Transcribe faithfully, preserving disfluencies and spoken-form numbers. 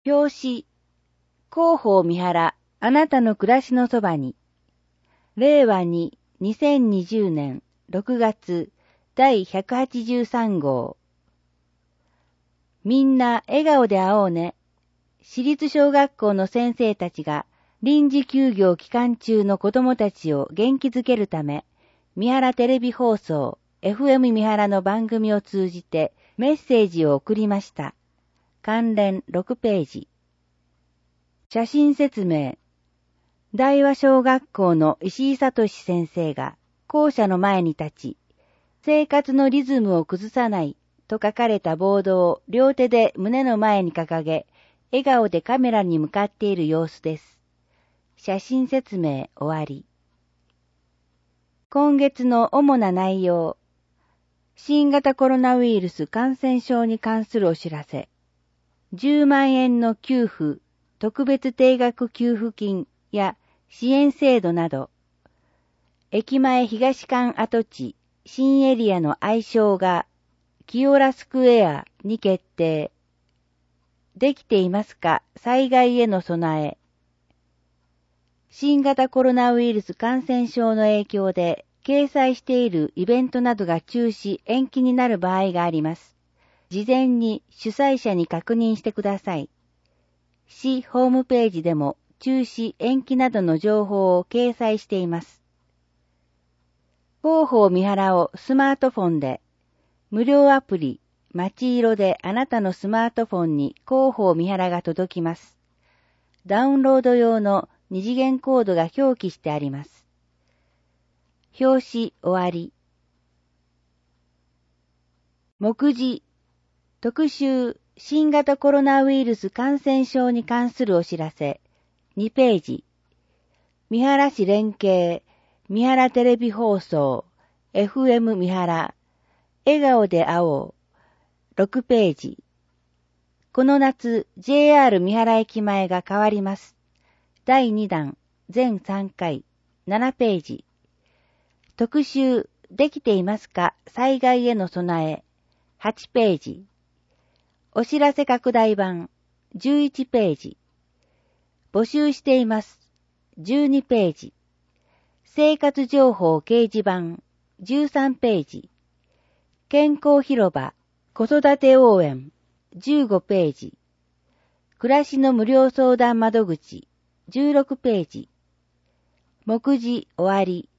表紙、広報三原、あなたの暮らしのそばに。令和ににせんにじゅうねんろくがつだいひゃくはちじゅうさん号。みんな笑顔で会おうね。私立小学校の先生たちが臨時休業期間中の子供たちを元気づけるため、三原テレビ放送 エフエム 三原の番組を通じてメッセージを送りました。関連ろくページ。写真説明。大和小学校の石井聡先生が校舎の前に立ち、生活のリズムを崩さないと書かれたボードを両手で胸の前に掲げ、笑顔でカメラに向かっている様子です。写真説明終わり。今月の主な内容。新型コロナウイルス感染症に関するお知らせ。じゅうまんえんの給付、特別定額給付金や支援制度など。駅前東館跡地新エリアの愛称がキオラスクエアに決定。できていますか？災害への備え。新型コロナウイルス感染症の影響で掲載しているイベントなどが中止・延期になる場合があります。事前に主催者に確認してください。市ホームページでも中止・延期などの情報を掲載しています。広報三原をスマートフォンで、無料アプリ、まちいろであなたのスマートフォンに広報三原が届きます。ダウンロード用の二次元コードが表記してあります。表紙終わり。目次、特集、新型コロナウイルス感染症に関するお知らせ、にページ。三原市連携、三原テレビ放送、エフエム 三原、笑顔で会おう、ろくページ。この夏、ジェイアール 三原駅前が変わります。だいにだん、全さんかい、ななページ。特集、できていますか？災害への備え、はちページ。お知らせ拡大版、じゅういちページ。募集しています。じゅうにページ。生活情報掲示板、じゅうさんページ。健康広場、子育て応援、じゅうごページ。暮らしの無料相談窓口、じゅうろくページ。目次終わり。